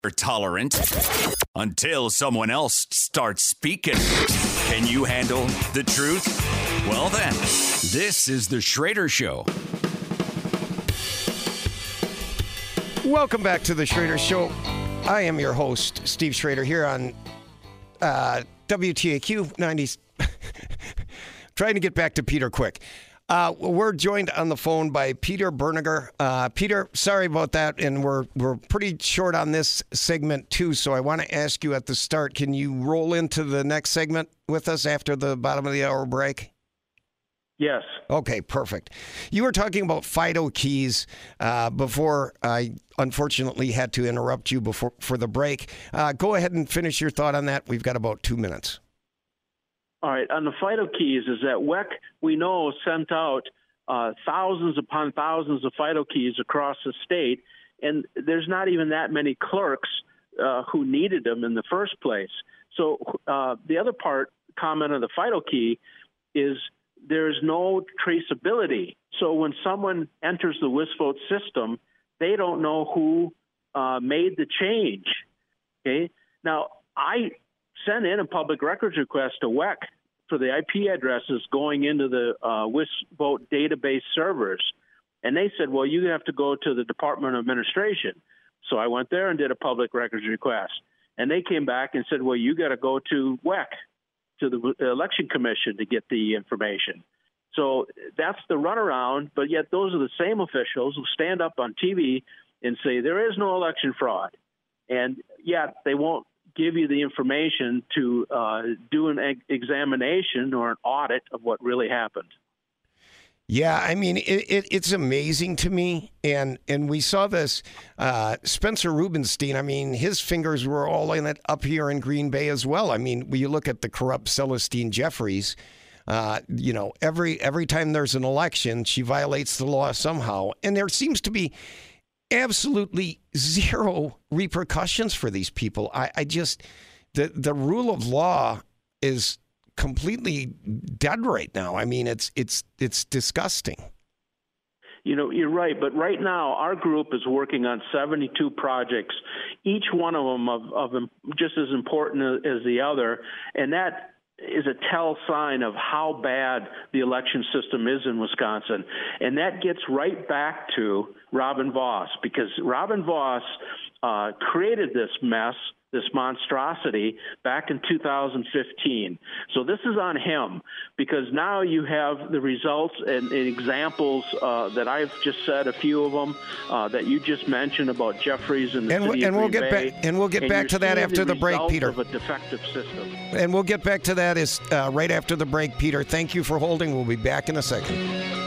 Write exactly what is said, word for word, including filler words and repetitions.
tolerant until someone else starts speaking. Can you handle the truth? Well then, this is The Schrader Show. Welcome back to The Schrader Show. I am your host, Steve Schrader, here on uh, W T A Q ninety. Trying to get back to Peter quick. Uh, we're joined on the phone by Peter Berniger. Uh, Peter, sorry about that, and we're we're pretty short on this segment too. So I want to ask you at the start: can you roll into the next segment with us after the bottom of the hour break? Yes. Okay, perfect. You were talking about FIDO keys uh, before I unfortunately had to interrupt you before for the break. Uh, go ahead and finish your thought on that. We've got about two minutes. All right. On the FIDO keys, is that W E C, we know, sent out uh, thousands upon thousands of FIDO keys across the state, and there's not even that many clerks uh, who needed them in the first place. So uh, the other part, comment on the FIDO key, is there's no traceability. So when someone enters the WisVote system, they don't know who uh, made the change. Okay. Now, I sent in a public records request to W E C for the I P addresses going into the uh, WisVote database servers. And they said, well, you have to go to the Department of Administration. So I went there and did a public records request. And they came back and said, well, you got to go to W E C, to the Election Commission, to get the information. So that's the runaround, but yet those are the same officials who stand up on T V and say there is no election fraud. And yet they won't give you the information to uh, do an ex- examination or an audit of what really happened. Yeah, I mean, it, it, it's amazing to me. And and we saw this, uh, Spencer Rubenstein, I mean, his fingers were all in it up here in Green Bay as well. I mean, when you look at the corrupt Celestine Jeffries, uh, you know, every every time there's an election, she violates the law somehow. And there seems to be absolutely zero repercussions for these people. I, I just, the the rule of law is completely dead right now. I mean, it's it's it's disgusting. You know, you're right. But right now, our group is working on seventy-two projects, each one of them of, of just as important as the other. And that is a tell sign of how bad the election system is in Wisconsin. And that gets right back to Robin Vos, because Robin Vos uh, created this mess, this monstrosity, back in two thousand fifteen. So this is on him, because now you have the results and, and examples uh, that I've just said, a few of them uh, that you just mentioned about Jeffries and the and, city and of we'll Green get Bay. back and we'll get and back to that after the, the break, Peter. Of a defective system. And we'll get back to that is uh, right after the break, Peter. Thank you for holding. We'll be back in a second.